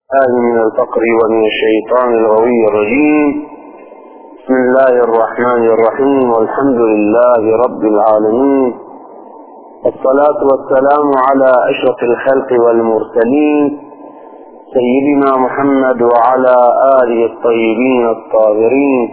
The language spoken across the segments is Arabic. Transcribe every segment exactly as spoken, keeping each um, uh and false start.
آمن من الفقر ومن الشيطان الغوي الرجيم. بسم الله الرحمن الرحيم، والحمد لله رب العالمين، والصلاة والسلام على أشرف الخلق والمرسلين سيدنا محمد وعلى آله الطيبين الطاهرين.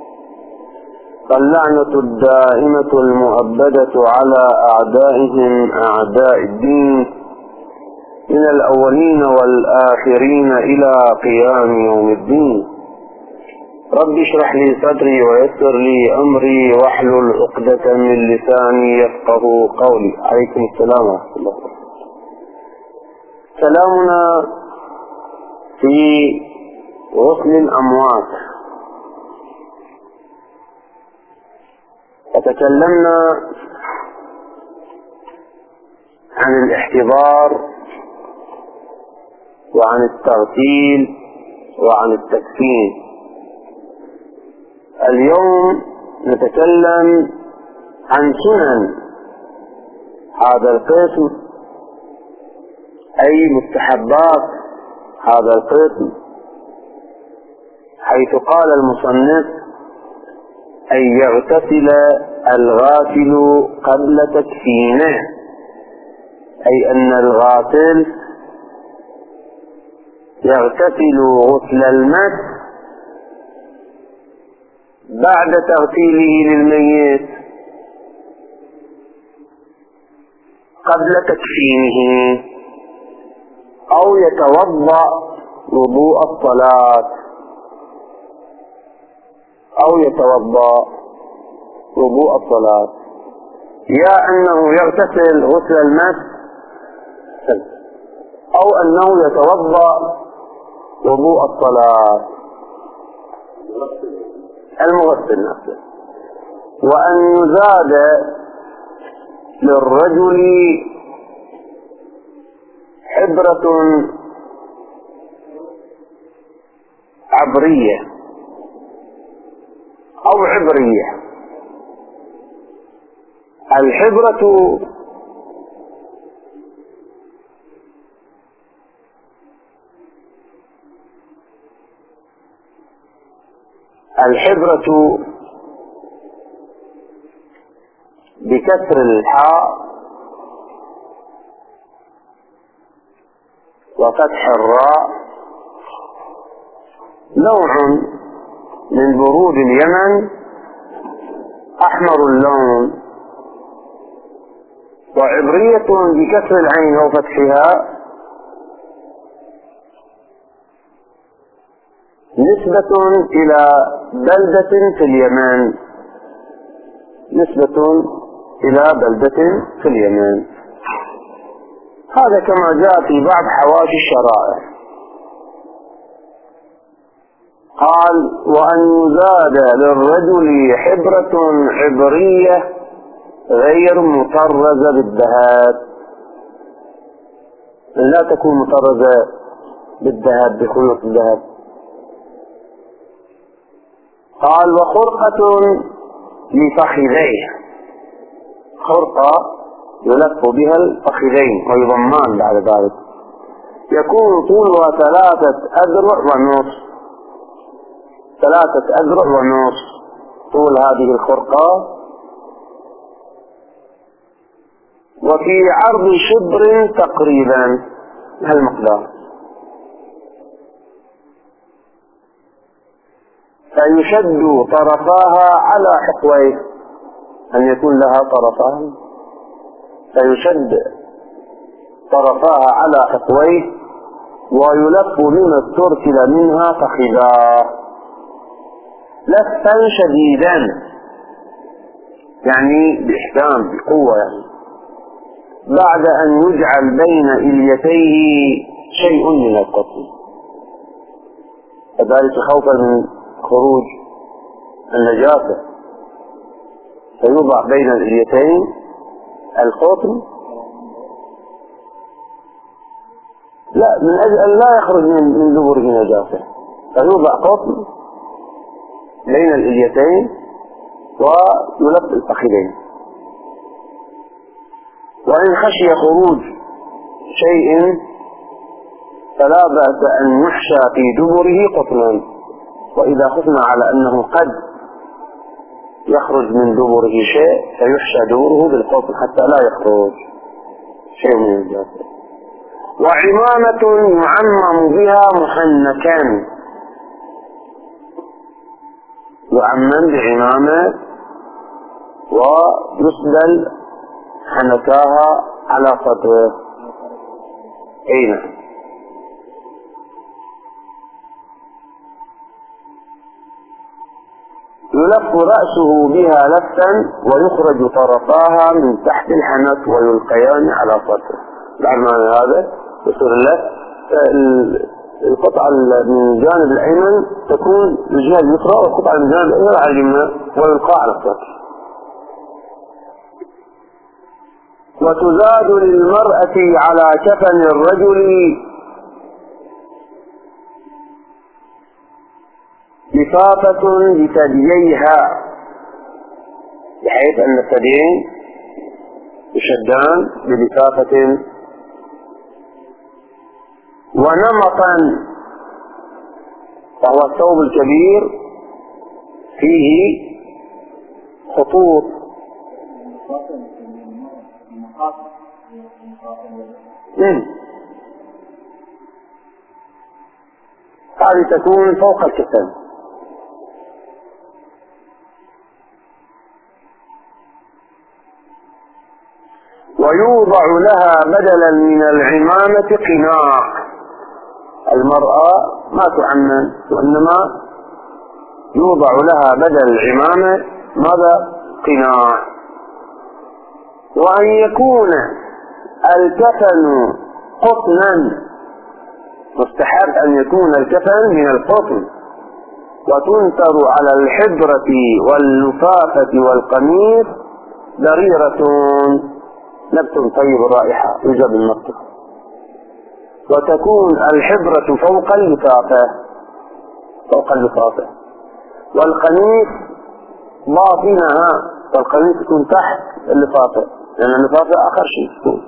فاللعنة الدائمة المؤبدة على أعدائهم أعداء الدين من الأولين والآخرين إلى قيام يوم الدين. رب اشرح لي صدري ويسر لي أمري واحلل عقدة من لساني يفقه قولي. عليكم السلام ورحمة الله. كلامنا في غسل الأموات. وتكلمنا عن الاحتضار وعن التغسيل وعن التكفين. اليوم نتكلم عن سنن هذا القسم، أي مستحبات هذا القسم، حيث قال المصنف أن يغتسل الغاسل قبل تكفينه، أي أن الغاسل يغتسل غسل المس بعد تغسيله للميت قبل تكفينه، أو يتوضأ وضوء الصلاة أو يتوضأ وضوء الصلاة يا أنه يغتسل غسل المس أو أنه يتوضأ وضوء الصلاة، المغسل نفسه. وأن يزاد للرجل حبرة عبرية أو عبرية. الحبرة الحبرة بكسر الحاء وفتح الراء نوع من برود اليمن أحمر اللون، وعبرية بكسر العين وفتحها نسبة إلى بلدة في اليمن، نسبة إلى بلدة في اليمن. هذا كما جاء في بعض حواشي الشرائع. قال وأن يزاد للرجل حبرة عبرية غير مطرزة بالذهب، لا تكون مطرزة بالذهب بخيوط الذهب. قال وخرقة لفخذيه، خرقة يلف بها الفخذين ويضمان بعد ذلك، يكون طولها ثلاثة أذرع ونصف، ثلاثة أذرع ونصف طول هذه الخرقة، وفي عرض شبر تقريبا هالمقدار. فيشد طرفاها على حقويه، أن يكون لها طرفان، فيشد طرفاها على حقويه ويلف بما استرسل منها فخذاه لفا شديدا، يعني بإحكام بقوة، يعني بعد أن يجعل بين إليتيه شيء من القتل، فذلك خوفا من خروج النجاسة، فيوضع بين الإليتين القطن، لا من أجل أن لا يخرج من دبره نجاسة، فيوضع قطن بين الإليتين ويلف الفخذين. وإن خشي خروج شيء فلا بأس أن يحشى في دبره قطنا، وإذا خفنا على أنه قد يخرج من دبره شيء فيحشى دبره بالقطن حتى لا يخرج شيء من الجسد. وعمامة يعمم بها محنكا، يعمم بعمامة ويسدل حنكاها على صدره. أين يلف رأسه بها لفا ويخرج طرفاها من تحت الحنك ويلقيان على صدره. بعد ما هذا يصير له القطعة من الجانب الأيمن تكون الجهة اليسرى، والقطعة من الجانب الأيمن على اليمنى ويلقى على الصدر. وتزاد للمرأة على كفن الرجل لفافة لثدييها، بحيث أن الثديين يشدان بلفافة. ونمطا، وهو الثوب الكبير فيه خطوط. هذه تكون فوق الكفن. ويوضع لها بدلا من العمامة قناع. المرأة ما تعمم، وإنما يوضع لها بدل العمامة ماذا؟ قناع. وأن يكون الكفن قطنا، مستحب أن يكون الكفن من القطن، وتنثر على الحبرة واللفافة والقميص ضريرة، نبت طيب الرائحة يوجد المطر. وتكون الحبرة فوق اللفافة فوق اللفافة والقميص باطنها، والقميص يكون تحت اللفافة، لأن اللفافة آخر شيء تكون.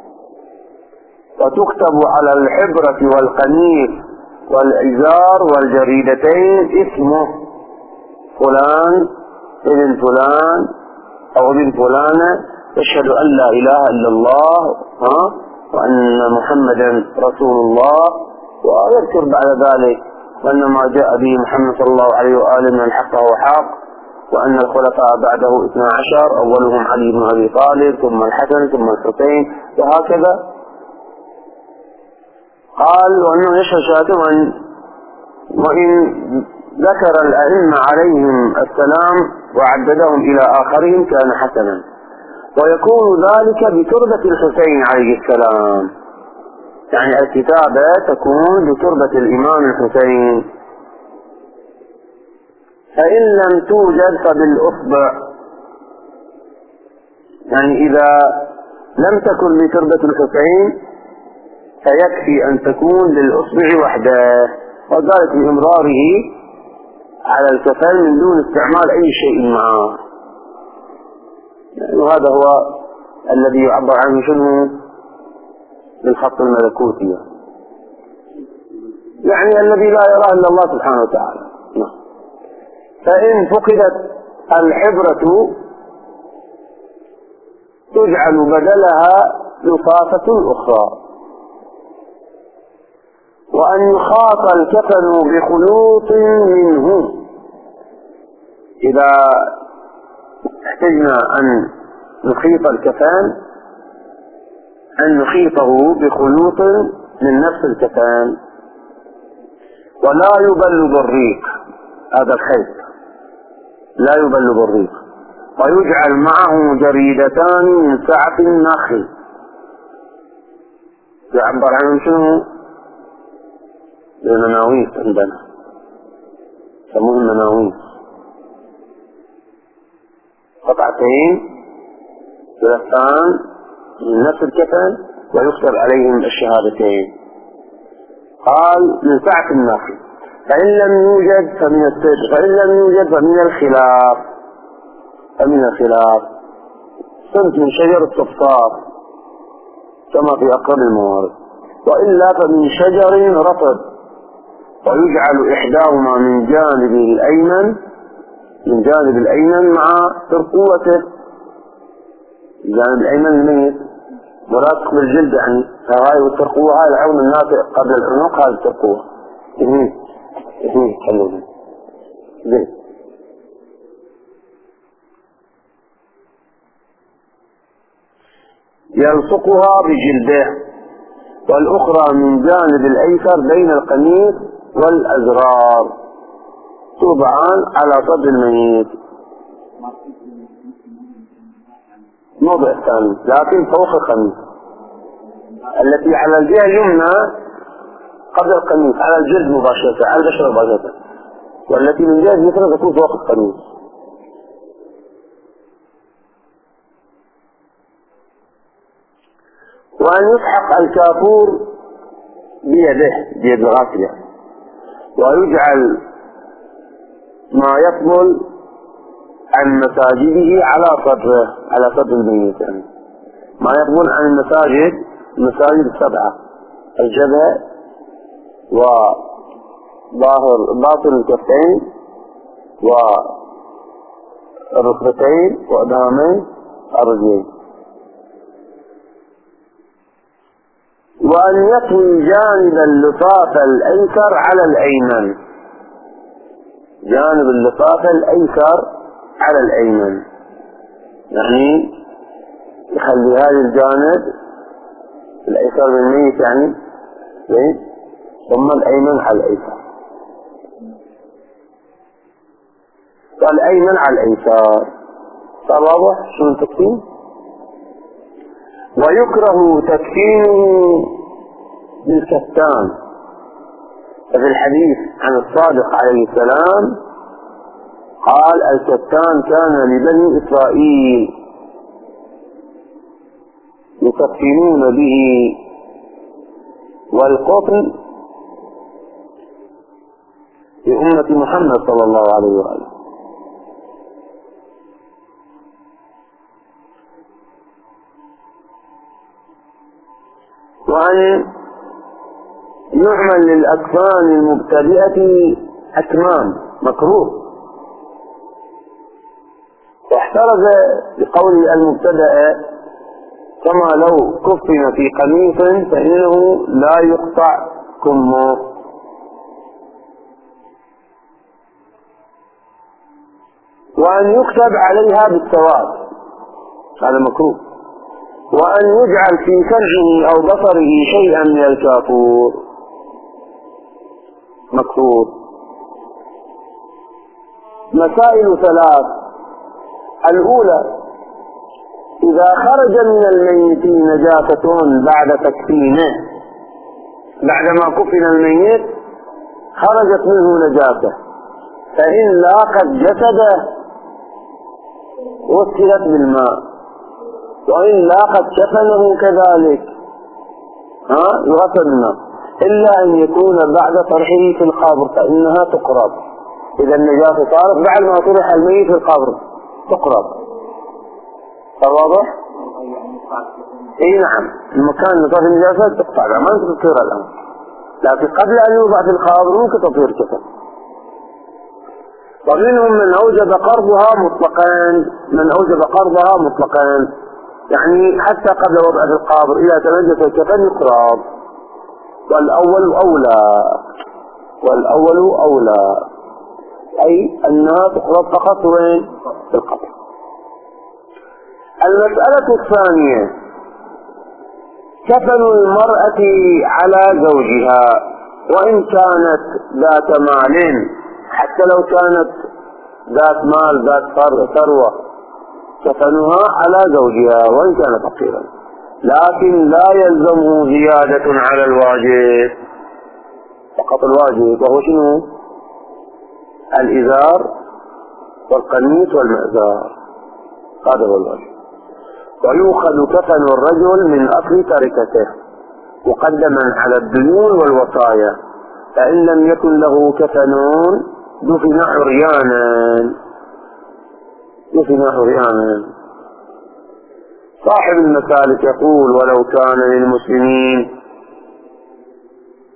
وتكتب على الحبرة والقميص والإزار والجريدتين اسمه فلان ابن فلان أو ابن فلانة يشهد أن لا إله إلا الله ها وأن محمدا رسول الله، ويذكر بعد ذلك وأن ما جاء به محمد صلى الله عليه وآله من الحق هو حق، وأن الخلفاء بعده اثنا عشر أولهم علي بن أبي طالب ثم الحسن ثم الحسين وهكذا. قال وأنه يشهد شهادة، وإن ذكر الأئمة عليهم السلام وعددهم إلى آخرهم كان حسنا. ويكون ذلك بتربة الحسين عليه السلام، يعني الكتابة تكون بتربة الإمام الحسين. فإن لم توجد فبالأصبع، يعني إذا لم تكن بتربة الحسين فيكفي أن تكون للأصبع وحده، وذلك بإمراره على الكفن من دون استعمال أي شيء معه. وهذا هو الذي يعبر عنه شنو بالخط الملكوتي، يعني الذي لا يراه إلا الله سبحانه وتعالى. فإن فقدت الحبرة تجعل بدلها لفافة أخرى. وأن يخاط الكفن بخلوط منه، إذا احتجنا أن نخيط الكفن أن نخيطه بخلوط من نفس الكفن، ولا يبل بالريق، هذا الخيط لا يبل بالريق. ويجعل معه جريدتان من سعف النخل، يعبر عنهم شنو؟ المناويس، عندنا يسموه المناويس، قطعتين ثلاثان من نفس الكفن ويكتب عليهم الشهادتين. قال من سعف النخل. فإن لم يوجد فمن السدر، فإن لم يوجد فمن الخلاف فمن الخلاف صنف من شجر الصفصاف كما في أقرب الموارد. وإلا فمن شجر رطب، ويجعل إحداهما من جانب الأيمن من جانب الأيمن مع ترقوته، الجانب الأيمن الميت ملاصق بالجلد، يعني هاي والترقوة، هاي العون الناتئ قبل العنق، هاي الترقوة. اثنين اثنين حلوين زين. يلصقها بجلده، والأخرى من جانب الأيسر بين القميص والأزرار، توضعان على صدر الميت، موضع ثاني لكن فوق القميص. التي على الجهة اليمنى قبل القميص على الجلد مباشرة، على البشرة مباشرة، والتي من جهة اليسرى تكون فوق القميص. وأن يسحق الكافور بيده، بيد الغاسية، ويجعل ما يقبل عن مساجده على صدره، على صدر الميت، يعني ما يقبل عن المساجد، المساجد السبعة: الجبهة وظاهر باطن الكفين والركبتين وأدامين الرجلين. وأن يطوي جانب اللفاف الأيسر على الأيمن، جانب اللفاف الأيسر على الأيمن، يعني يخلي هذا الجانب الأيسر من الميت يعني زين، ثم الأيمن على الأيسر، والأيمن على الأيسر. صار واضح شو التكفين؟ ويكره تكفينه بالكتان، ففي الحديث عن الصادق عليه السلام قال: الكتان كان لبني إسرائيل يكفنون به، والقطن لأمة محمد صلى الله عليه وآله. وأن يعمل للأكفان المبتدئة أكمام، مكروه، واحترز بقول المبتدأ، كما لو كفن في قميص فإنه لا يقطع كمه. وأن يكتب عليها بالسواد، هذا مكروه. وأن يجعل في سمعه أو بصره شيئا من الكافور، مكروه. مسائل ثلاث: الأولى: إذا خرج من الميت نجاسة بعد تكفينه، بعدما كفن الميت خرجت منه نجاسة، فإن لاقت جسده غسلت بالماء، وإن لاقت كفنه كذلك ها يغسل بالماء، إلا أن يكون بعد طرحه في القبر فإنها تقرب. إذا النجاسة صارت بعد ما طرح الميت في القبر تقرب. واضح؟ اي نعم، المكان اللي صار النجاسة تقطع، ما انت تطير الآن، لكن قبل أن يوضع في القبر ممكن تطير كفن. ومنهم من أوجب قرضها مطلقان، من أوجب قرضها مطلقان، يعني حتى قبل وضع في القبر إذا تنجس الكفن يقرض، والأول أولى، والأول أولى، أي أنها تقرض فقط وين؟ في القبر. المسألة الثانية: كفن المرأة على زوجها، وإن كانت ذات مال، حتى لو كانت ذات مال ذات ثروة كفنها على زوجها وإن كان فقيرا، لكن لا يلزمه زيادة على الواجب، فقط الواجب، وهو شنو؟ الإزار والقميص والمئزار، هذا هو الواجب. ويؤخذ كفن الرجل من أصل تركته مقدما على الديون والوصايا، فإن لم يكن له كفنون دفن عريانا، دفن عريانا. صاحب المسالك يقول: ولو كان للمسلمين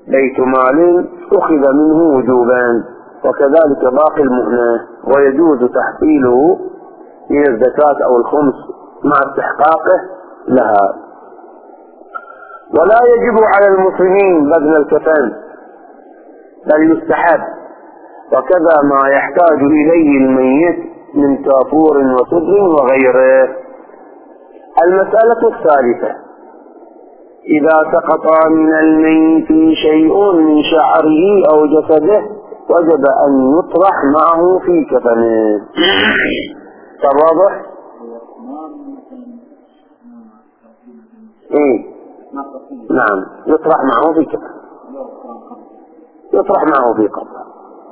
بيت مال أخذ منه وجوبا، وكذلك باقي المؤنة، ويجوز تحصيله من الزكاة أو الخمس مع استحقاقه لها. ولا يجب على المسلمين بذل الكفن، بل يستحب، وكذا ما يحتاج إليه الميت من كافور وصدر وغيره. المسألة الثالثة: إذا سقط من الميت شيء من شعره أو جسده وجب أن يطرح معه في كفنه. واضح؟ إيه؟ نعم، يطرح معه في كفنه، يطرح معه في قبره.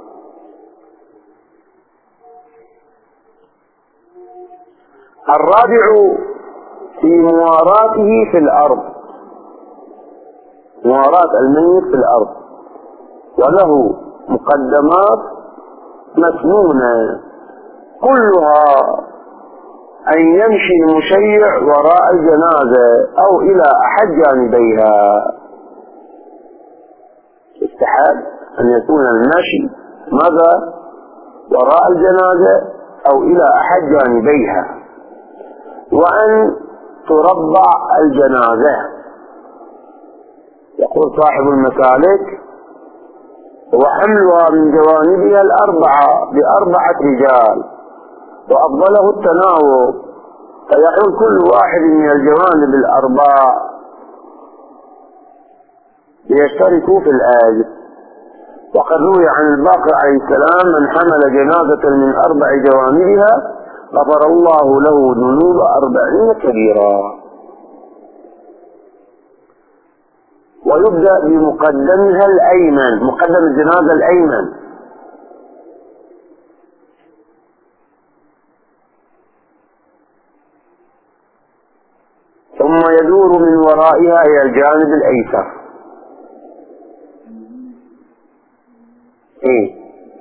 الرابع في مواراته في الأرض، مواراة الميت في الأرض، وله مقدمات مسنونة كلها: أن يمشي المشيع وراء الجنازة أو إلى أحد جانبيها. استحب أن يكون المشي ماذا؟ وراء الجنازة أو إلى أحد جانبيها، وأن تربع الجنازة. يقول صاحب المسالك: وحملها من جوانبها الأربعة بأربعة رجال، وأفضله التناوب، فيحول كل واحد من الجوانب الأربع ليشتركوا في الآية. وقد روي عن الباقر عليه السلام: من حمل جنازة من أربع جوانبها غفر الله له ذنوب أربعين كبيرا. ويبدأ بمقدمها الأيمن، مقدم الجنازة الأيمن، ثم يدور من ورائها إلى الجانب الأيسر. إيه؟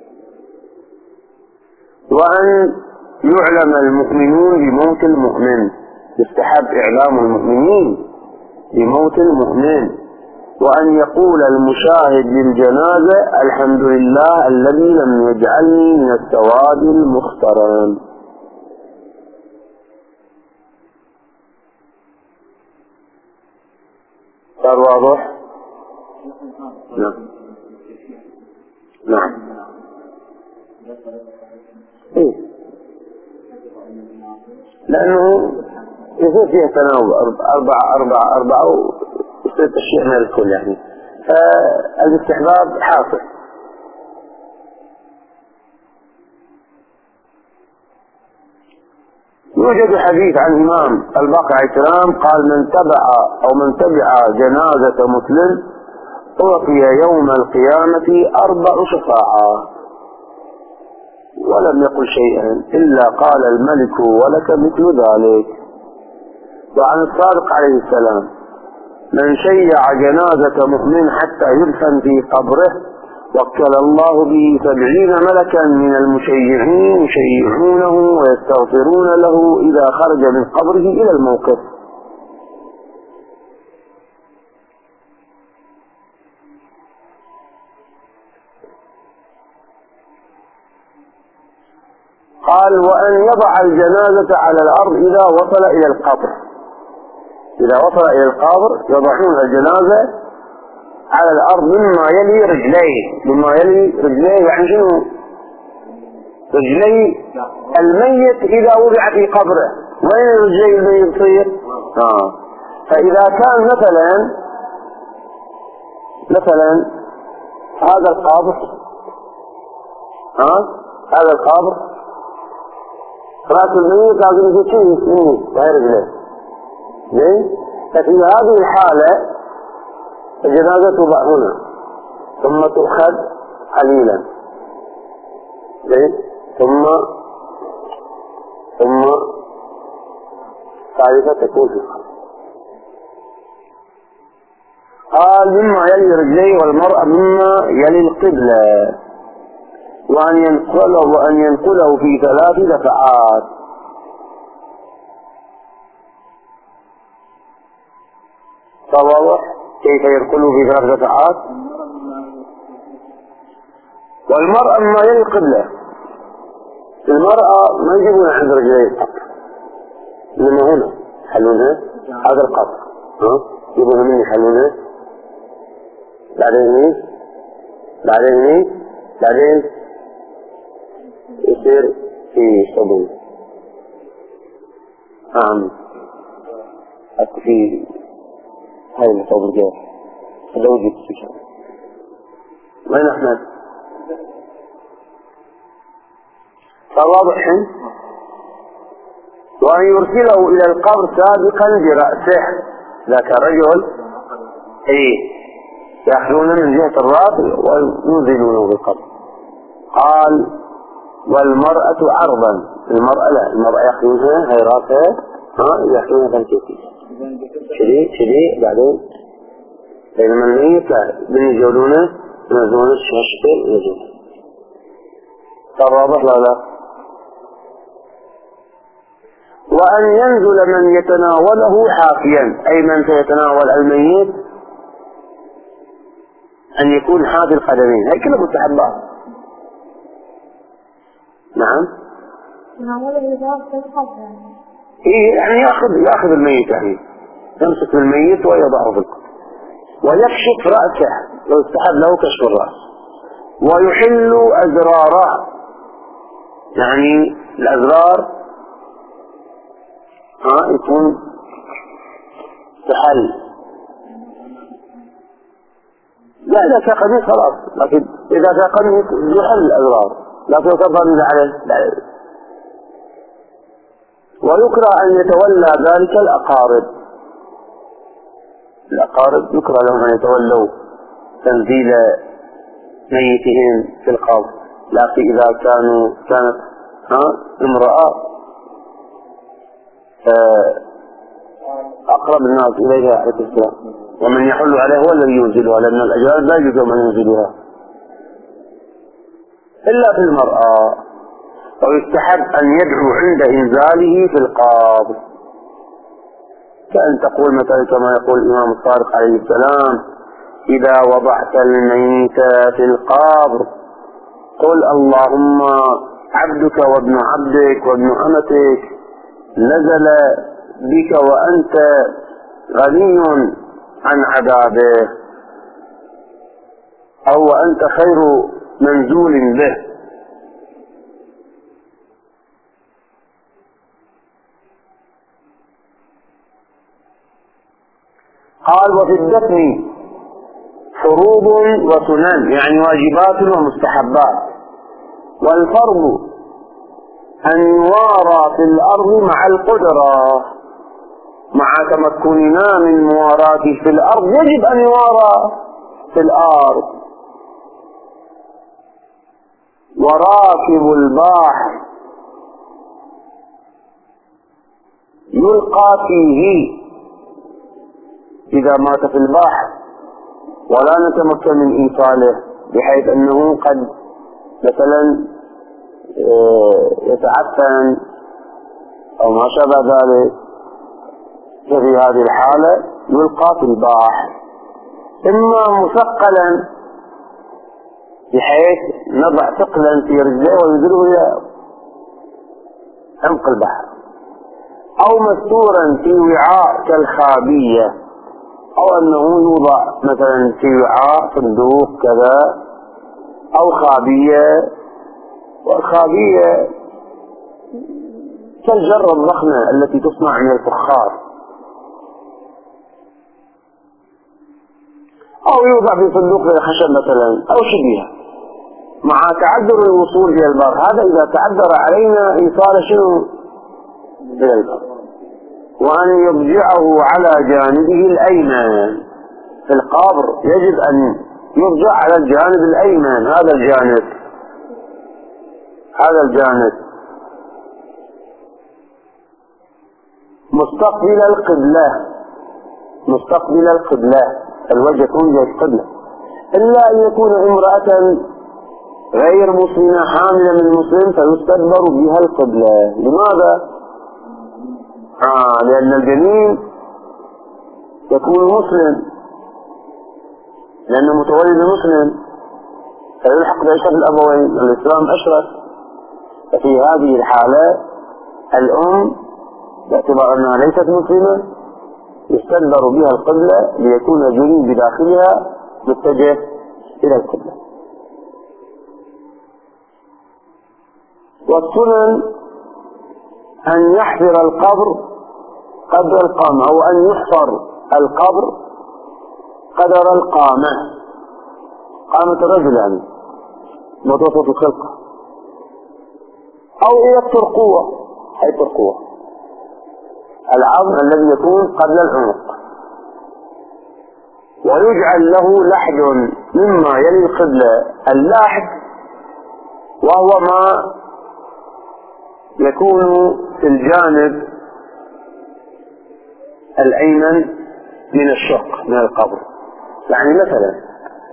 وأن يعلم المؤمنون بموت المؤمن، يستحب إعلام المؤمنين بموت المؤمن. وأن يقول المشاهد للجنازة: الحمد لله الذي لم يجعلني من السواد المخترن. صار واضح؟ نعم نعم. إيه؟ لأنه يصير فيها تناوب أربعة أربعة أربعة ويصير تشيع من الكل، يعني فالاستحباب حاصل. يوجد حديث عن الإمام الباقر عليه السلام قال: من تبع أو من تبع جنازة مسلم أعطي يوم القيامة أربع شفاعات، ولم يقل شيئا إلا قال الملك ولك مثل ذلك. وعن الصادق عليه السلام: من شيع جنازة مؤمن حتى يدفن في قبره وكل الله به سبعين ملكا من المشيعين يشيعونه ويستغفرون له إذا خرج من قبره إلى الموقف. قال: وأن يضع الجنازة على الأرض إذا وصل إلى القبر، إذا وصل إلى القبر يضعون الجنازة على الأرض مما يلي رجليه، مما يلي رجليه يعني شنو؟ رجلي الميت إذا وضع في قبره، وين رجلي الميت تصير؟ آه. فإذا كان مثلا مثلا هذا القبر، ها هذا القبر رأس الميت لازم يجي شيء مني وهي رجليه، زين؟ ففي هذه الحالة الجنازة توضع هنا ثم تؤخذ قليلا، زين؟ ثم ثم ثالثة تكون في القبر. قال: مما يلي رجليه، والمرأة مما يلي القبلة، وأن ينقله وأن ينقله في ثلاث دفعات. فواضح كيف يدخل في ثلاث ركعات؟ والمرأة ما يلي القبلة، المرأة ما يجيبون عند رجلي القبر، إنما هنا يحلونها هذا القبر، ها يجيبونها مني يحلونها، بعدين هني بعدين هني بعدين يصير في صدور نعم في هاي المصاب الجاف هذا وجد في شهر. وين أحمد؟ فواضح حين وأن يرسله إلى القبر سابقا برأسه، ذاك الرجل إيه يأخذونه من جهة الرأس وينزلونه بالقبر. قال والمرأة عرضا، المرأة لا، المرأة يأخذونها هاي رأسها، ها يأخذونها فانتوكي شديد شديد بعدين بينما الميت لا بنجولونه ينزلونه الشاشتين ينزلونه. صار واضح لا لا؟ وأن ينزل من يتناوله حافيا، أي من سيتناول الميت أن يكون حافي القدمين، هي كلها مستحبات. نعم إيه يعني يأخذ يأخذ الميت، يعني يمسك الميت ويضعه في القبر ويكشف رأسه ويستحب له كشف الرأس ويحل أزراره، يعني الأزرار ها يكون تحل، لا إذا كان قميص خلاص، لكن إذا كان قميص يحل الأزرار لكن يكبر إذا عليه. ويكره أن يتولى ذلك الأقارب، الأقارب يكره لهم أن يتولوا تنزيل ميتهم في القبر، لكن إذا كانوا كانت ها امرأة أقرب الناس إليها عليه السلام، ومن يحل عليه هو الذي ينزلها، لأن الأجانب لا يجوز من ينزلها إلا في المرأة. ويستحب أن يدعو عند إنزاله في القبر، كأن تقول مثلا كما يقول الإمام الصادق عليه السلام إذا وضعت الميت في القبر قل اللهم عبدك وابن عبدك وابن أمتك نزل بك وأنت غني عن عذابه، أو وأنت خير منزول به. قال وفي الدفن فروض وسنن، يعني واجبات ومستحبات. والفرض أن يوارى في الأرض مع القدرة، مع تمكننا من مواراته في الأرض يجب أن يوارى في الأرض. وراكب البحر يلقى فيه إذا مات في البحر ولا نتمكن من إيصاله، بحيث أنه قد مثلا يتعفن أو ما شابه ذلك، ففي هذه الحالة يلقى في البحر، إما مثقلا بحيث نضع ثقلا في رجله ويدره إلى عمق البحر، أو مستورا في وعاء كالخابية، أو أنه يوضع مثلا في وعاء صندوق كذا أو خابية. والخابية كالجرة الضخمة التي تصنع من الفخار، أو يوضع في صندوق الخشب مثلا أو شبيهه، مع تعذر الوصول إلى البر. هذا إذا تعذر علينا إيصال شنو إلى البر. وأن يضجعه على جانبه الأيمن في القبر، يجب أن يضجع على الجانب الأيمن، هذا الجانب هذا الجانب مستقبل القبلة، مستقبل القبلة، الوجه يكون جهة القبلة، إلا أن يكون امرأة غير مسلمة حاملة من المسلم فيستدبر بها القبلة. لماذا؟ آه لأن الجنين يكون مسلم لأنه متولد مسلم فيلحق بأشرف الأبوين، الإسلام أشرف. ففي هذه الحالة الأم باعتبار أنها ليست مسلمة يستدبر بها القبلة ليكون الجنين بداخلها متجه إلى القبلة. والسنن أن يحفر القبر قدر القامة، أو أن يحفر القبر قدر القامة، قامة الرجل يعني متوسط الخلقة، أو إلى الترقوة، أي الترقوة العظم الذي يكون قبل العنق، ويجعل له لحد مما يلي القبلة. اللحد وهو ما يكون في الجانب الأيمن من الشق من القبر. يعني مثلا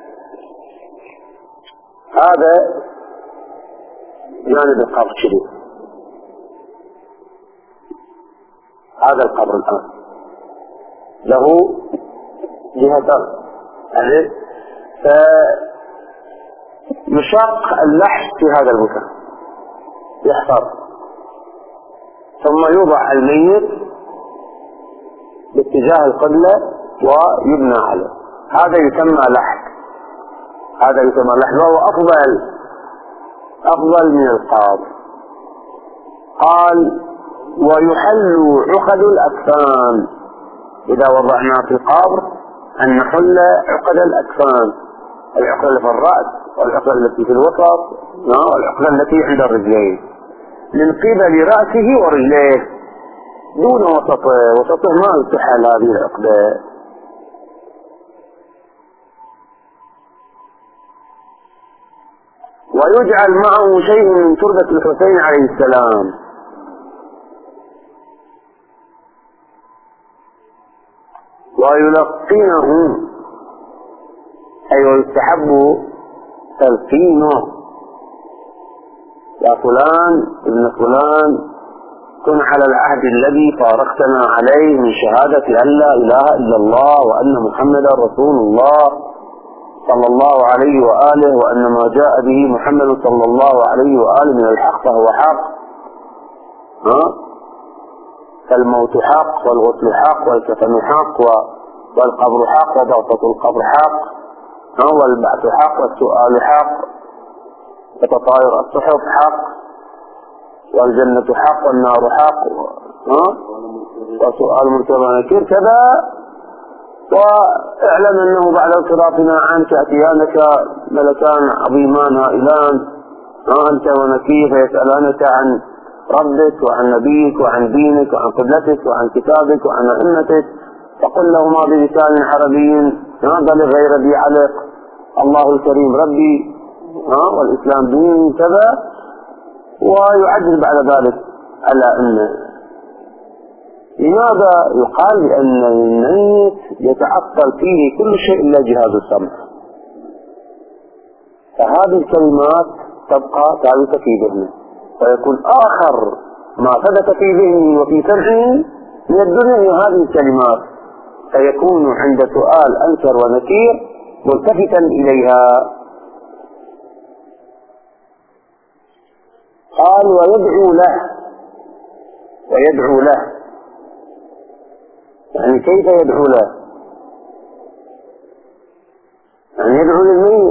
هذا جانب القبر كذي، هذا القبر الآن له جهتان، يعني فيشق اللحد في هذا المكان يحفر، ثم يوضع الميت باتجاه القبلة ويبنى عليه. هذا يسمى لحد، هذا يسمى لحد، وهو أفضل أفضل من القبر. قال ويحل عقد الأكفان، إذا وضعنا في القبر أن نحل عقد الأكفان، العقد اللي في الرأس والعقد التي في الوسط والعقد التي عند الرجلين، من قبل رأسه ورجليه دون وسطه. وسطه ما تحل هذه العقدة. ويجعل معه شيء من تربة الحسين عليه السلام، ويلقنه أي ويستحب تلقينه، يا فلان ابن فلان كن على العهد الذي فارقتنا عليه من شهادة أن لا إله إلا الله وأن محمدا رسول الله صلى الله عليه وآله، وأن ما جاء به محمد صلى الله عليه وآله من الحق فهو حق، ها؟ فالموت حق والغسل حق والكفن حق والقبر حق وضغطة القبر حق، ها؟ والبعث حق والسؤال حق وتطاير الصحف حق والجنة حق والنار حق، ها؟ وسؤال مرتبى نكير كذا. واعلم أنه بعد انصرافنا عنك أتيانك ملكان عظيمان هائلان، أنت ونكير، فيسألانك عن ربك وعن نبيك وعن دينك وعن قبلتك وعن كتابك وعن أئمتك، فقل لهما بلسان عربي بل غير ذي علق، الله الكريم ربي والإسلام دين كذا. ويعجز بعد ذلك على أن لماذا يقال بأن الميت يتعطل فيه كل شيء إلا جهاز السمع، فهذه الكلمات تبقى ثابتة في ذهنه، ويكون آخر ما ثبت في ذهنه وفي سمعه من الدنيا هذه الكلمات، فيكون عند سؤال أنكر ونكير ملتفتا إليها. قال ويدعو له، ويدعو له يعني كيف يدعو له؟ يعني يدعو للميت،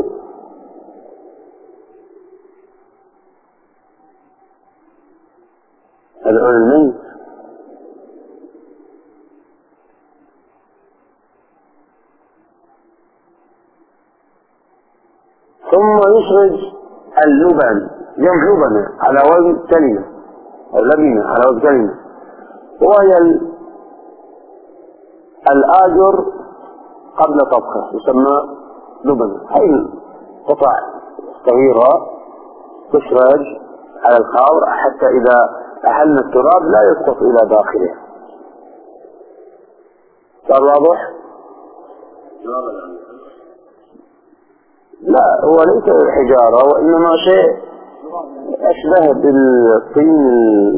يدعو للميت. ثم يخرج اللبن، جمع لبنة على وزن كلمة، أو لبنة على وزن كلمة، وهي الآجر قبل طبخه يسمى لبنة. هاي قطع صغيرة تشرج على الخاور حتى إذا أحلنا التراب لا يسقط إلى داخله. صار واضح؟ لا، هو ليس حجارة وإنما شيء أشبه بالطين،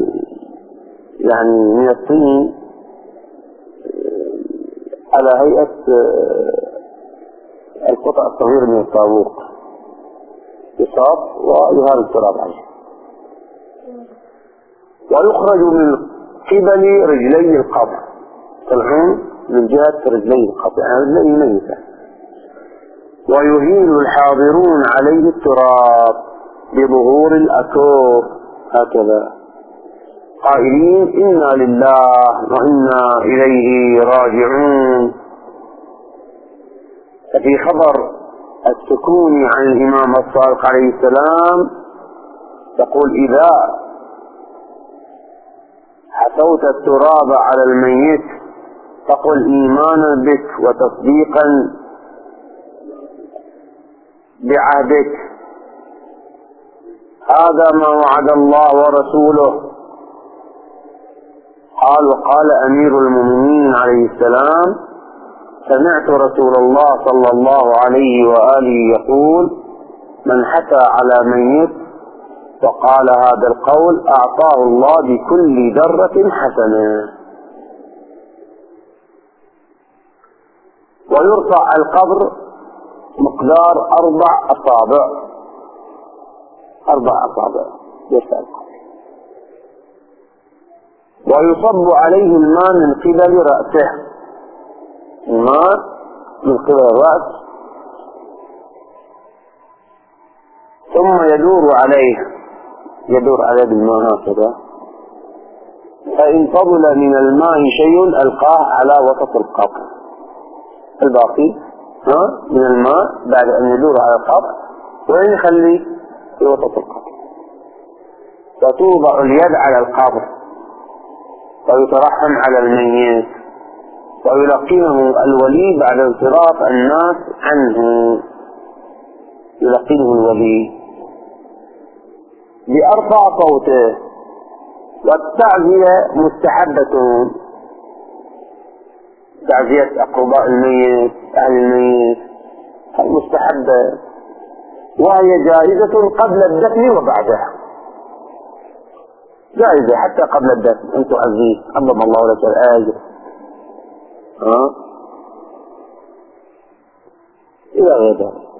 يعني من الطين على هيئة القطع الصغير من الطاووس يصاب ويهال التراب عليه، ويخرج من قبل رجلي القبر، طلعون من جهة رجلي القبر يعني رجلي ميتة، ويهيل الحاضرون عليه التراب بظهور الأكوف هكذا قائلين إنا لله وإنا إليه راجعون. ففي خبر السكون عن الإمام الصادق عليه السلام يقول إذا حثوت التراب على الميت فقل إيمانا بك وتصديقا بعهدك، هذا ما وعد الله ورسوله. قال وقال أمير المؤمنين عليه السلام سمعت رسول الله صلى الله عليه وآله يقول من حثى على ميت وقال هذا القول أعطاه الله بكل ذرة حسنة. ويرفع القبر مقدار أربع أصابع، أربع أصابع يرفع القبر، ويصب عليه الماء من قبل رأسه، الماء من قبل الرأس، ثم يدور عليه يدور عليه بالماء هكذا، فإن فضل من الماء شيء ألقاه على وسط القبر، الباقي ها من الماء بعد أن يدور على القبر وين يخلي في وسط القبر. فتوضع اليد على القبر ويترحم على الميت ويلقنه الولي بعد انصراف الناس عنه، يلقنه الولي بأرفع صوته. والتعزية مستحبة، تعزية أقرباء الميت أهل الميت مستحبة، وهي جائزة قبل الدفن وبعده، جائزة حتى قبل الدفن أن تعزيه عظم الله لك الأجر. ها إلى غير ذلك.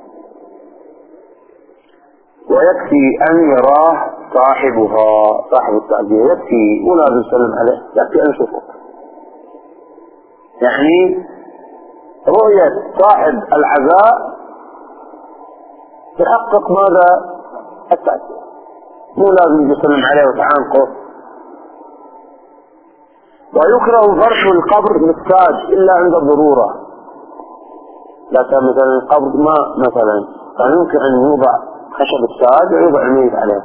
ويكفي أن يراه صاحبها صاحب التعزية، يكفي ولا يسلم عليه، يكفي أن يشوفه، يعني رؤية صاحب العزاء تحقق ماذا؟ التعزية، مو لازم يسلم عليه وتعانقه. ويكره فرش القبر بالساج إلا عند الضرورة، لا كان مثلا القبر ماء مثلا فيمكن أن يوضع خشب الساج ويوضع الميت عليه.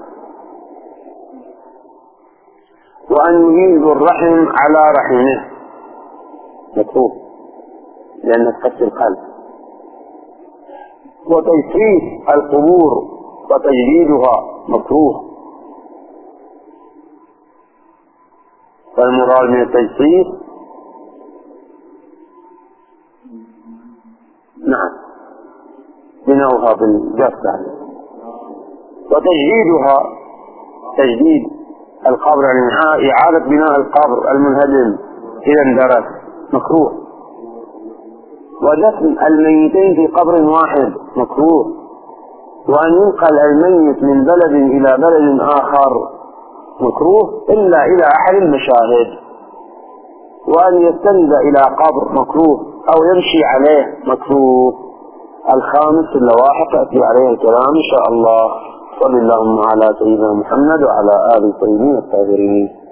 وأن يهيل الرحم على رحمه مكروه لأنه تكسر القلب. وتجسيس القبور وتجديدها مكروه، فالمراد من التجسيس نعم بنوها بالجسد. وتجديدها تجديد القبر يعني إعادة بناء القبر المنهدم إذا اندرس مكروه. ودفن الميتين في قبر واحد مكروه. وأن ينقل الميت من بلد إلى بلد آخر مكروه إلا إلى أحد المشاهد. وأن يستند إلى قبر مكروه أو يمشي عليه مكروه. الخامس في اللواحق يأتي عليه الكلام إن شاء الله. صلى اللهم على سيدنا محمد وعلى آله الطيبين الطاهرين.